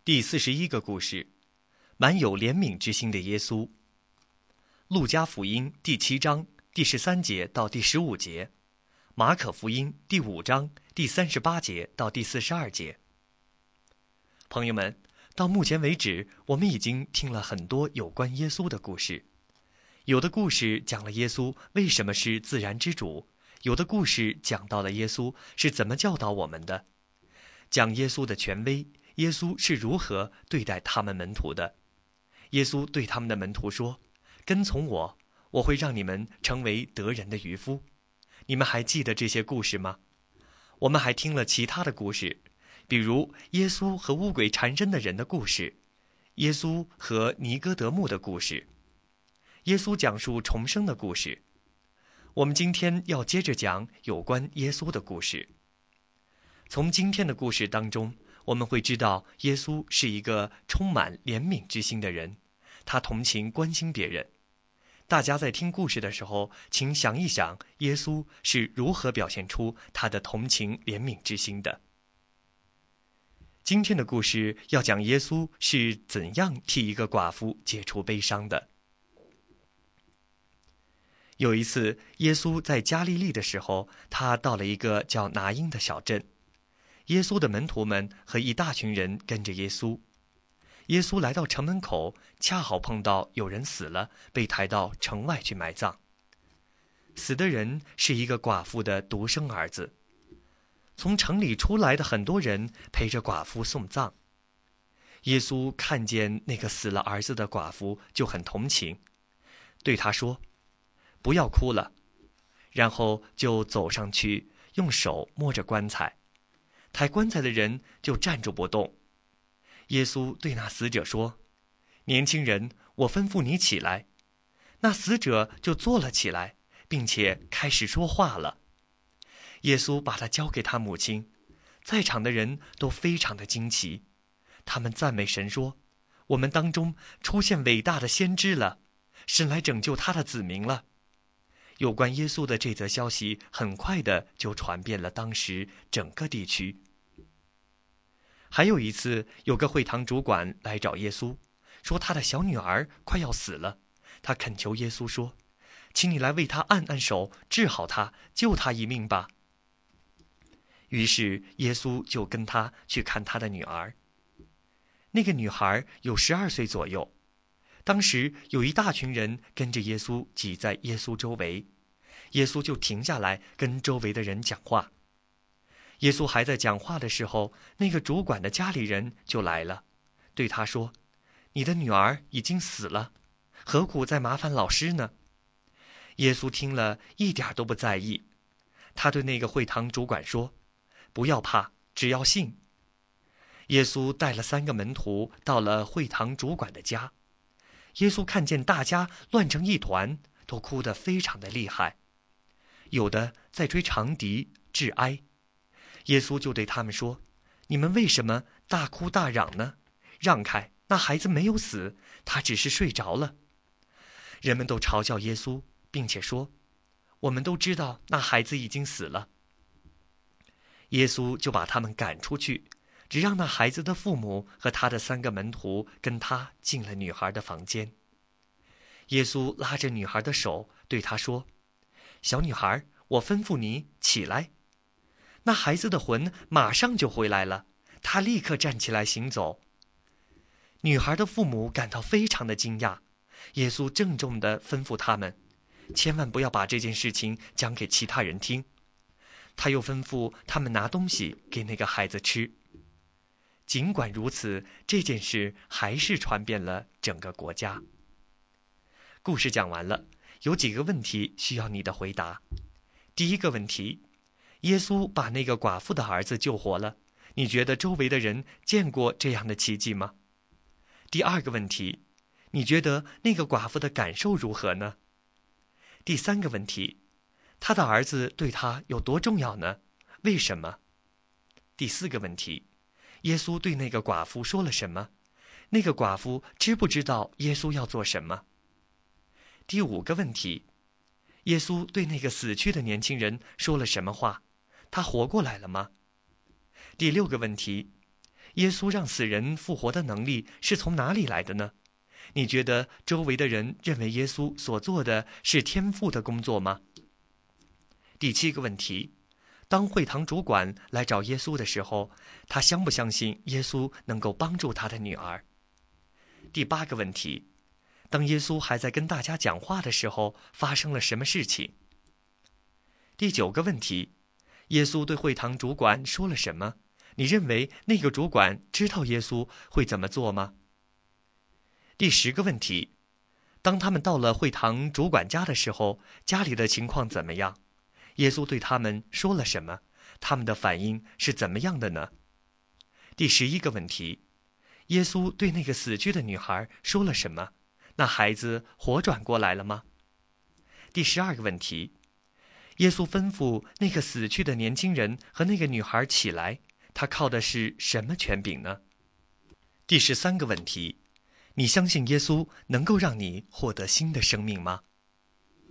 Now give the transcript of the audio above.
第41个故事，满有怜悯之心的耶稣。路加福音第7章第13节到第15节，马可福音第5章第38节到第42节。朋友们，到目前为止，我们已经听了很多有关耶稣的故事。有的故事讲了耶稣为什么是自然之主，有的故事讲到了耶稣是怎么教导我们的，讲耶稣的权威，耶稣是如何对待他们门徒的。耶稣对他们的门徒说：跟从我，我会让你们成为得人的渔夫。你们还记得这些故事吗？我们还听了其他的故事，比如耶稣和污鬼缠身的人的故事，耶稣和尼哥德慕的故事，耶稣讲述重生的故事。我们今天要接着讲有关耶稣的故事。从今天的故事当中，我们会知道耶稣是一个充满怜悯之心的人，他同情关心别人。大家在听故事的时候，请想一想耶稣是如何表现出他的同情怜悯之心的。今天的故事要讲耶稣是怎样替一个寡妇解除悲伤的。有一次，耶稣在加利利的时候，他到了一个叫拿因的小镇。耶稣的门徒们和一大群人跟着耶稣。耶稣来到城门口，恰好碰到有人死了，被抬到城外去埋葬。死的人是一个寡妇的独生儿子。从城里出来的很多人陪着寡妇送葬。耶稣看见那个死了儿子的寡妇，就很同情，对他说：不要哭了。然后就走上去，用手摸着棺材。抬棺材的人就站住不动。耶稣对那死者说：年轻人，我吩咐你起来。那死者就坐了起来，并且开始说话了。耶稣把他交给他母亲，在场的人都非常的惊奇，他们赞美神说：我们当中出现伟大的先知了，神来拯救他的子民了。有关耶稣的这则消息很快的就传遍了当时整个地区。还有一次，有个会堂主管来找耶稣，说他的小女儿快要死了，他恳求耶稣说：请你来为他按按手，治好他，救他一命吧。于是耶稣就跟他去看他的女儿。那个女孩有12岁左右。当时有一大群人跟着耶稣挤在耶稣周围，耶稣就停下来跟周围的人讲话。耶稣还在讲话的时候，那个主管的家里人就来了，对他说：你的女儿已经死了，何苦再麻烦老师呢？耶稣听了一点都不在意，他对那个会堂主管说：不要怕，只要信。耶稣带了3个门徒到了会堂主管的家。耶稣看见大家乱成一团，都哭得非常的厉害，有的在吹长笛致哀。耶稣就对他们说：你们为什么大哭大嚷呢？让开，那孩子没有死，他只是睡着了。人们都嘲笑耶稣，并且说：我们都知道那孩子已经死了。耶稣就把他们赶出去，只让那孩子的父母和他的3个门徒跟他进了女孩的房间。耶稣拉着女孩的手，对她说：小女孩，我吩咐你起来。那孩子的魂马上就回来了，她立刻站起来行走。女孩的父母感到非常的惊讶。耶稣郑重地吩咐他们，千万不要把这件事情讲给其他人听。他又吩咐他们拿东西给那个孩子吃。尽管如此，这件事还是传遍了整个国家。故事讲完了，有几个问题需要你的回答。第一个问题，耶稣把那个寡妇的儿子救活了，你觉得周围的人见过这样的奇迹吗？第二个问题，你觉得那个寡妇的感受如何呢？第三个问题，他的儿子对他有多重要呢？为什么？第四个问题，耶稣对那个寡妇说了什么？那个寡妇知不知道耶稣要做什么？第五个问题，耶稣对那个死去的年轻人说了什么话？他活过来了吗？第六个问题， 耶稣让死人复活的能力是从哪里来的呢？你觉得周围的人认为耶稣所做的是天父的工作吗？第7个问题，当会堂主管来找耶稣的时候，他相不相信耶稣能够帮助他的女儿？第8个问题，当耶稣还在跟大家讲话的时候，发生了什么事情？第9个问题，耶稣对会堂主管说了什么？你认为那个主管知道耶稣会怎么做吗？第10个问题，当他们到了会堂主管家的时候，家里的情况怎么样？耶稣对他们说了什么？他们的反应是怎么样的呢？第11个问题，耶稣对那个死去的女孩说了什么？那孩子活转过来了吗？第12个问题，耶稣吩咐那个死去的年轻人和那个女孩起来，他靠的是什么权柄呢？第13个问题，你相信耶稣能够让你获得新的生命吗？